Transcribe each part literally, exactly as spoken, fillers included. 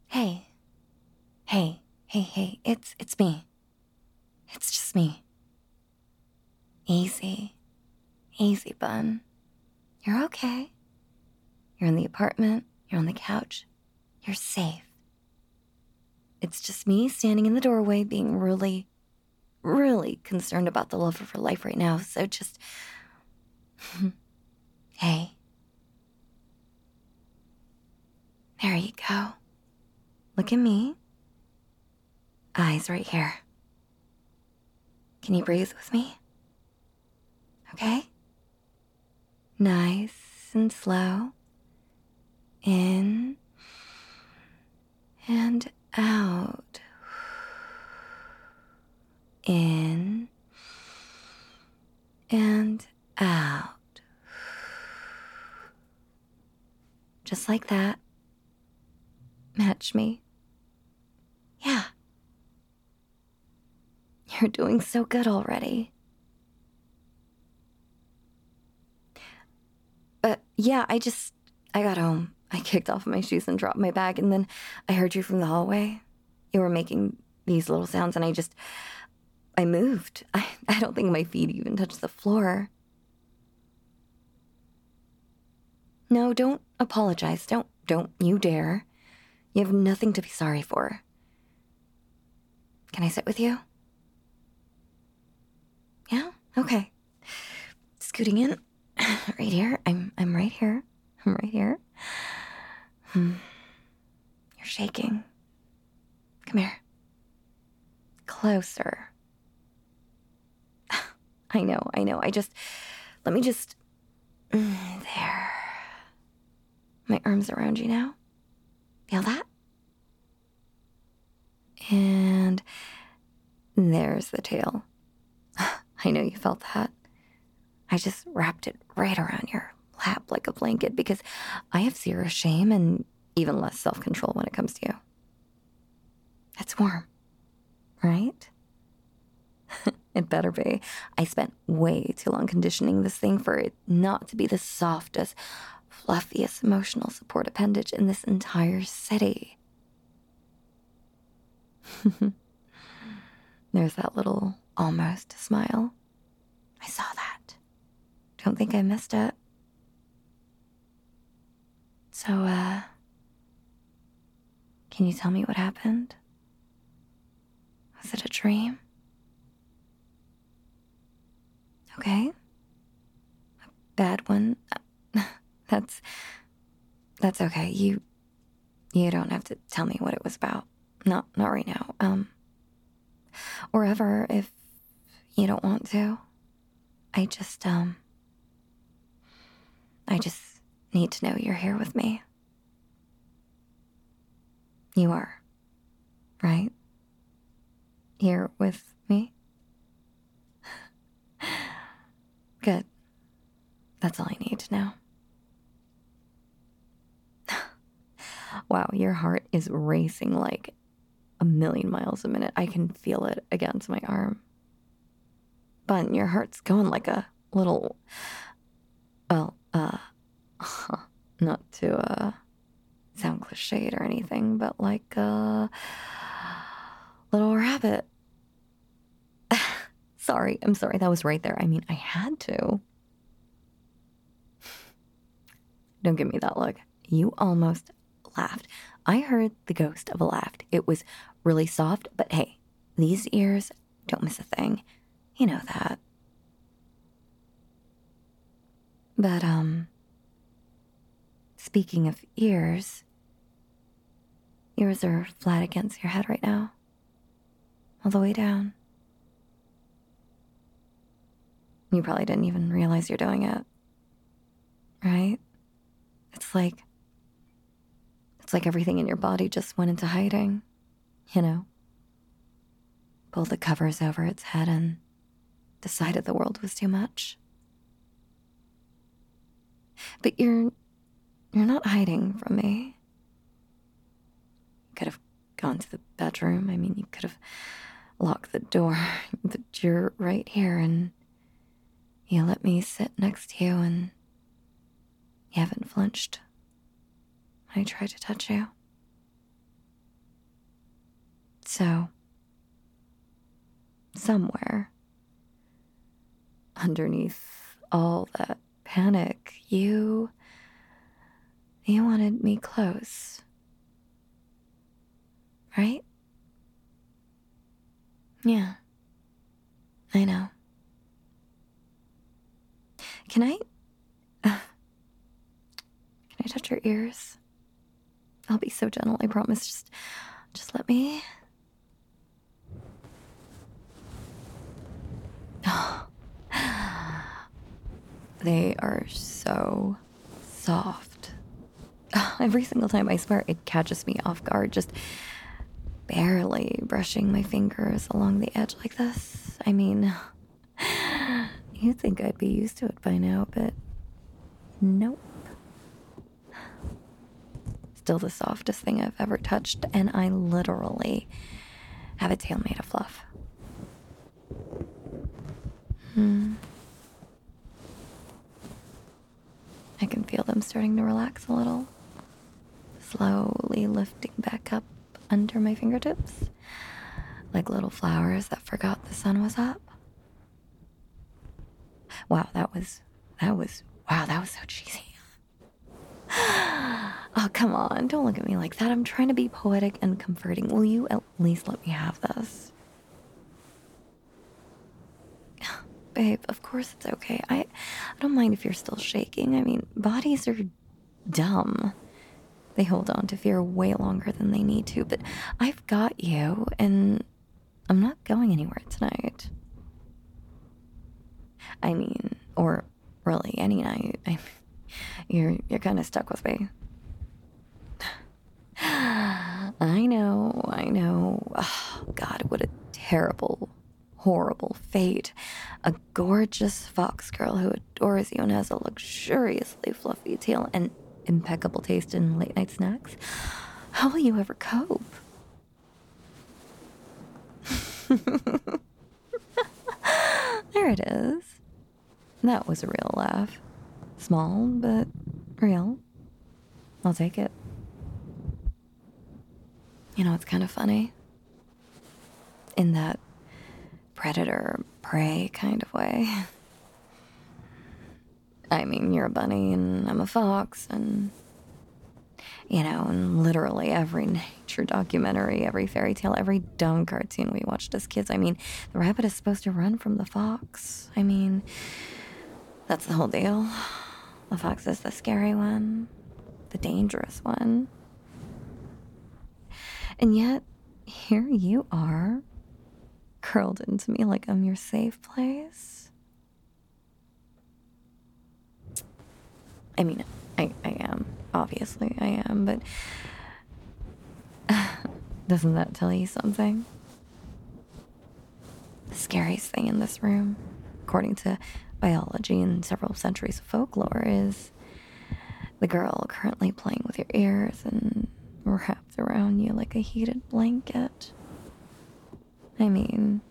Hey, hey, hey, hey, it's it's me. It's just me. Easy, easy, bun. You're okay. You're in the apartment, you're on the couch, you're safe. It's just me standing in the doorway being really, really concerned about the love of her life right now, so just... Hey. There you go. Look at me. Eyes right here. Can you breathe with me? Okay? Nice and slow. In and out. In and out. Just like that. Match me. Yeah. You're doing so good already. But yeah, I just, I got home. I kicked off my shoes and dropped my bag, and then I heard you from the hallway. You were making these little sounds, and I just, I moved. I, I don't think my feet even touched the floor. No, don't apologize. Don't, don't you dare. You have nothing to be sorry for. Can I sit with you? Yeah? Okay. Scooting in. Right here. I'm I'm right here. I'm right here. Hmm. You're shaking. Come here. Closer. I know, I know. I just... Let me just... There. My arm's around you now. Feel that? And there's the tail. I know you felt that. I just wrapped it right around your lap like a blanket because I have zero shame and even less self-control when it comes to you. It's warm, right? It better be. I spent way too long conditioning this thing for it not to be the softest, fluffiest emotional support appendage in this entire city. There's that little almost smile. I saw that. Don't think I missed it. So, uh, can you tell me what happened? Was it a dream? Okay. A bad one? That's, that's okay. You, you don't have to tell me what it was about. Not, not right now. Um, or ever if you don't want to. I just, um, I just need to know you're here with me. You are, right? Here with me? Good. That's all I need to know. Wow, your heart is racing like a million miles a minute. I can feel it against my arm. Bun, your heart's going like a little, well, uh, not to, uh, sound cliched or anything, but like a little rabbit. Sorry, I'm sorry, that was right there. I mean, I had to. Don't give me that look. You almost laughed. I heard the ghost of a laugh. It was really soft, but hey, these ears don't miss a thing. You know that. But, um, speaking of ears, yours are flat against your head right now. All the way down. You probably didn't even realize you're doing it. Right? It's like, it's like everything in your body just went into hiding, you know? Pulled the covers over its head and decided the world was too much. But you're, you're not hiding from me. You could have gone to the bedroom. I mean, you could have locked the door, but you're right here and you let me sit next to you and you haven't flinched when I tried to touch you. So, somewhere underneath all that panic, you. you wanted me close. Right? Yeah, I know. Can I. Uh, can I touch your ears? I'll be so gentle, I promise. Just. Just let me. They are so soft. Every single time, I swear, it catches me off guard, just barely brushing my fingers along the edge like this. I mean, you'd think I'd be used to it by now, but nope. Still the softest thing I've ever touched, and I literally have a tail made of fluff. Hmm. I can feel them starting to relax a little, slowly lifting back up under my fingertips, like little flowers that forgot the sun was up. Wow, that was, that was, wow, that was so cheesy. Oh, come on, don't look at me like that. I'm trying to be poetic and comforting. Will you at least let me have this? Babe, of course it's okay. I, I don't mind if you're still shaking. I mean, bodies are dumb. They hold on to fear way longer than they need to, but I've got you, and I'm not going anywhere tonight. I mean, or really any night. I, you're you're kind of stuck with me. I know, I know. Oh, God, what a terrible, horrible fate. A gorgeous fox girl who adores you and has a luxuriously fluffy tail and impeccable taste in late night snacks. How will you ever cope? There it is. That was a real laugh. Small, but real. I'll take it. You know, it's kind of funny. In that predator prey kind of way. I mean, you're a bunny and I'm a fox, and, you know, and literally every nature documentary, every fairy tale, every dumb cartoon we watched as kids. I mean, the rabbit is supposed to run from the fox. I mean, that's the whole deal. The fox is the scary one, the dangerous one. And yet, here you are, curled into me like I'm your safe place. I mean, I, I am. Obviously, I am, but doesn't that tell you something? The scariest thing in this room, according to biology and several centuries of folklore, is the girl currently playing with your ears and wrapped around you like a heated blanket. I mean,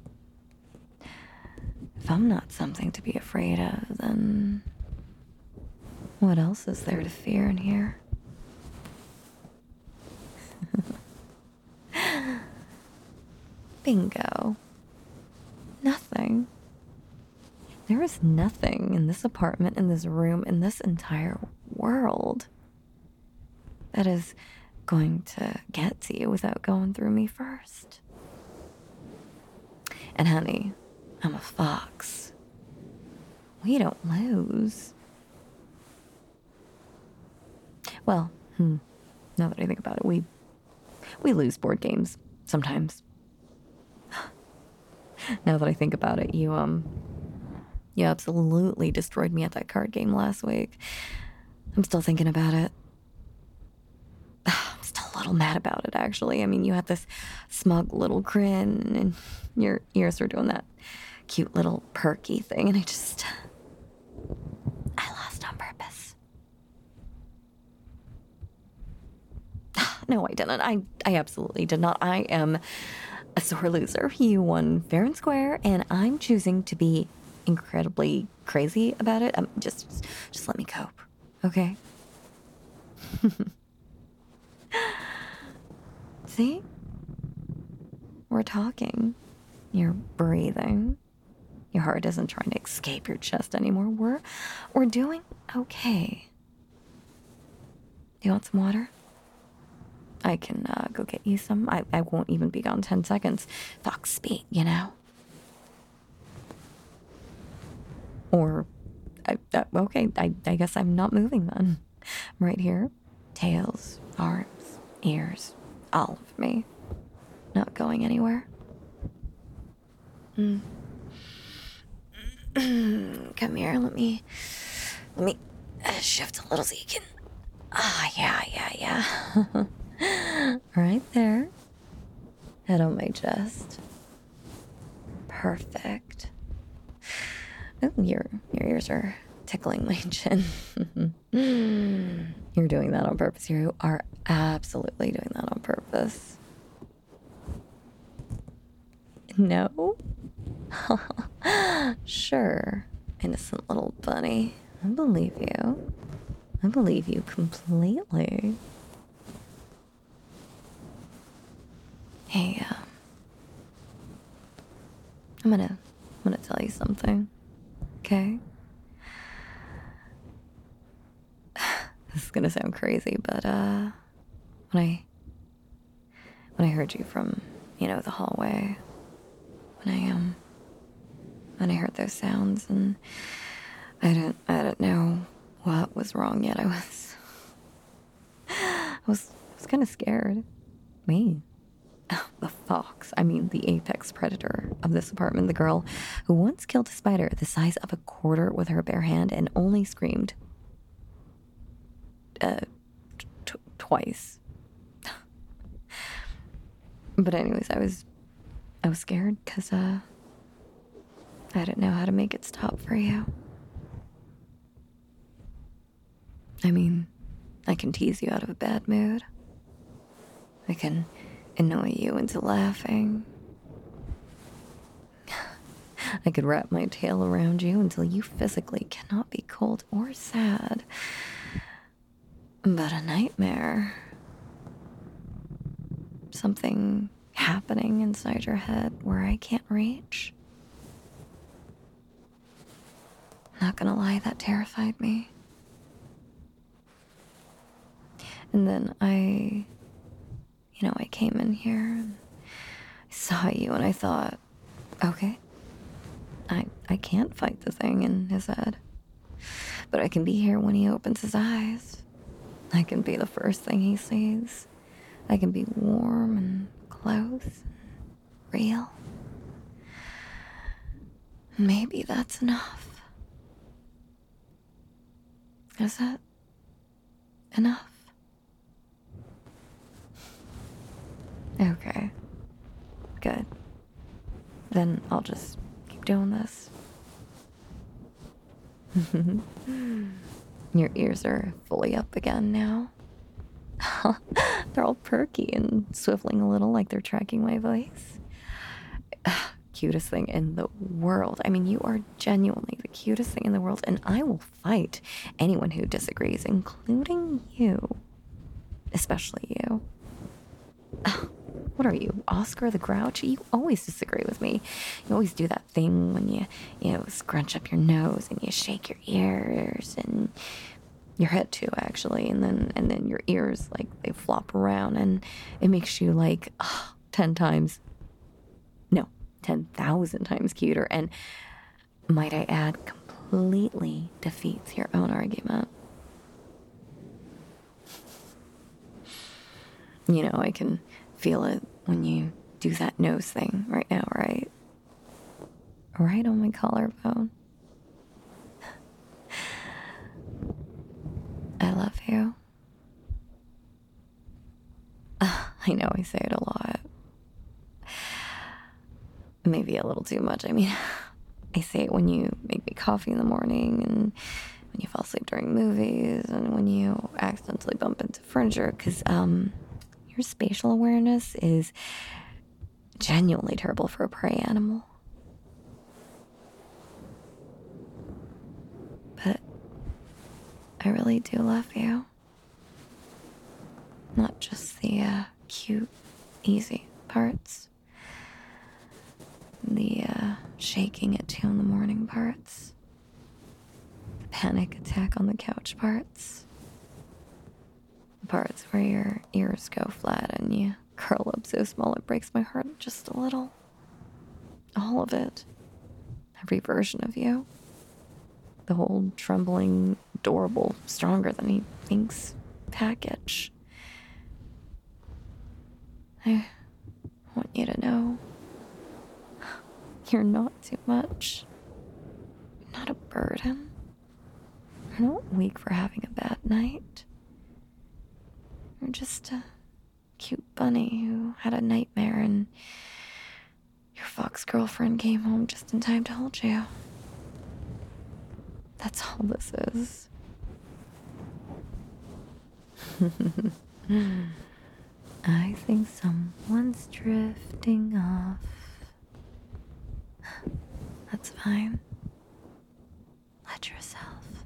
if I'm not something to be afraid of, then what else is there to fear in here? Bingo. Nothing. There is nothing in this apartment, in this room, in this entire world that is going to get to you without going through me first. And honey, I'm a fox. We don't lose. Well, hmm, now that I think about it, we we lose board games sometimes. Now that I think about it, you um you absolutely destroyed me at that card game last week. I'm still thinking about it. I'm still a little mad about it, actually. I mean, you had this smug little grin, and your ears were doing that cute little perky thing, and I just... I lost on purpose. No, I didn't. I, I absolutely did not. I am a sore loser. You won fair and square, and I'm choosing to be incredibly crazy about it. Um, just, just let me cope, okay? See? we're talking. You're breathing. Your heart isn't trying to escape your chest anymore. We're, we're doing okay. Do you want some water? I can uh, go get you some. I, I won't even be gone ten seconds. Fox speed, you know? Or, I, uh, okay, I, I guess I'm not moving then. I'm right here. Tails, arms, ears, all of me. Not going anywhere. Mm. Come here, let me, let me uh, shift a little so you can, ah, yeah, yeah, yeah. Right there. Head on my chest. Perfect. Oh, your, your ears are tickling my chin. You're doing that on purpose. You are absolutely doing that on purpose. No? Sure, innocent little bunny. I believe you. I believe you completely. Hey, uh, I'm gonna, I'm gonna tell you something, okay? This is gonna sound crazy, but, uh, when I, when I heard you from, you know, the hallway, when I, um, when I heard those sounds, and I didn't, I didn't know what was wrong yet. I was, I was, I was kind of scared. Me. The fox, I mean the apex predator of this apartment, the girl who once killed a spider the size of a quarter with her bare hand and only screamed uh, t- twice. But anyways, I was, I was scared because uh, I didn't know how to make it stop for you. I mean, I can tease you out of a bad mood. I can annoy you into laughing. I could wrap my tail around you until you physically cannot be cold or sad. But a nightmare. Something happening inside your head where I can't reach. Not gonna lie, that terrified me. And then I, you know, I came in here and I saw you and I thought, okay, I, I can't fight the thing in his head. But I can be here when he opens his eyes. I can be the first thing he sees. I can be warm and close and real. Maybe that's enough. Is that enough? Okay. Good. Then I'll just keep doing this. Your ears are fully up again now. They're all perky and swiveling a little like they're tracking my voice. Cutest thing in the world. I mean, you are genuinely the cutest thing in the world, and I will fight anyone who disagrees, including you. Especially you. What are you, Oscar the Grouch? You always disagree with me. You always do that thing when you, you know, scrunch up your nose and you shake your ears and your head too, actually, and then and then your ears, like, they flop around, and it makes you like oh, ten times, no, ten thousand times cuter, and might I add, completely defeats your own argument. You know, I can feel it when you do that nose thing right now, right? Right on my collarbone. I love you. Uh, I know I say it a lot. Maybe a little too much. I mean, I say it when you make me coffee in the morning, and when you fall asleep during movies, and when you accidentally bump into furniture, because, um... your spatial awareness is genuinely terrible for a prey animal. But I really do love you. Not just the uh, cute, easy parts. The uh, shaking at two in the morning parts. The panic attack on the couch parts. The parts where your ears go flat and you curl up so small it breaks my heart just a little. All of it. Every version of you. The whole trembling, adorable, stronger than he thinks package. I want you to know you're not too much. You're not a burden. You're not weak for having a bad night. You're just a cute bunny who had a nightmare and your fox girlfriend came home just in time to hold you. That's all this is. I think someone's drifting off. That's fine. Let yourself.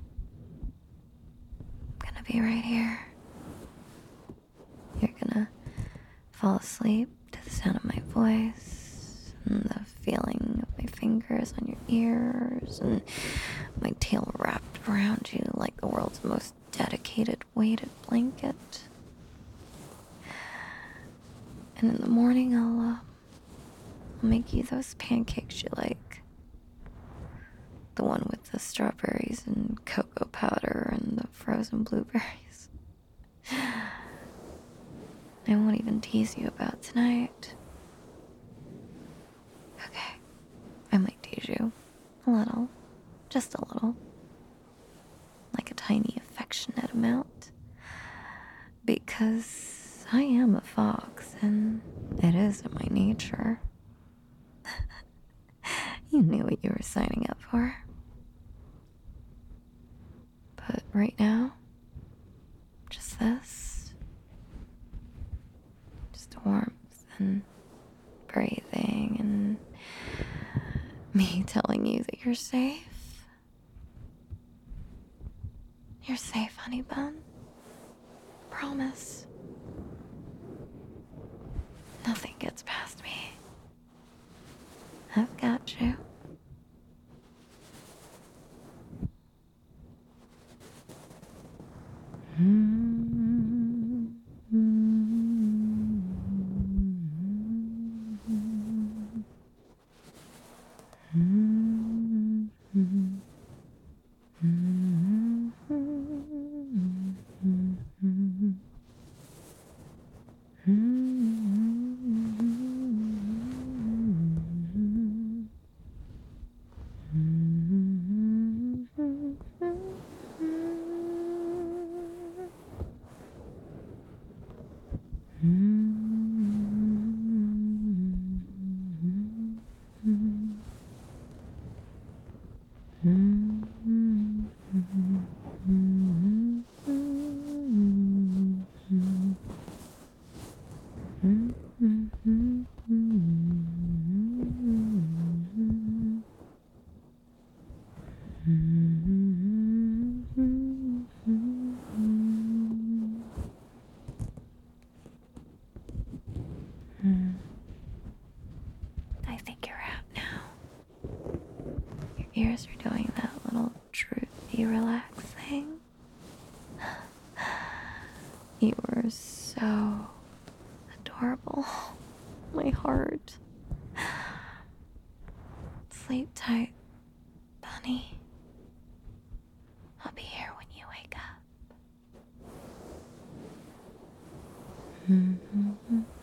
I'm gonna be right here. You're gonna fall asleep to the sound of my voice and the feeling of my fingers on your ears and my tail wrapped around you like the world's most dedicated weighted blanket. And in the morning, I'll, uh, I'll make you those pancakes you like. The one with the strawberries and cocoa powder and the frozen blueberries. I won't even tease you about tonight. Okay, I might tease you. A little. Just a little. Like a tiny affectionate amount. Because I am a fox, and it is in my nature. You knew what you were signing up for. But right now, just this. Just warmth and breathing and me telling you that you're safe. You're safe, honey bun. Promise. Nothing gets past me. I've got you. I think you're out now. Your ears are doing that little droopy relax thing. You were so adorable. My heart. Sleep tight, bunny. I'll be here when you wake up. Mm-hmm.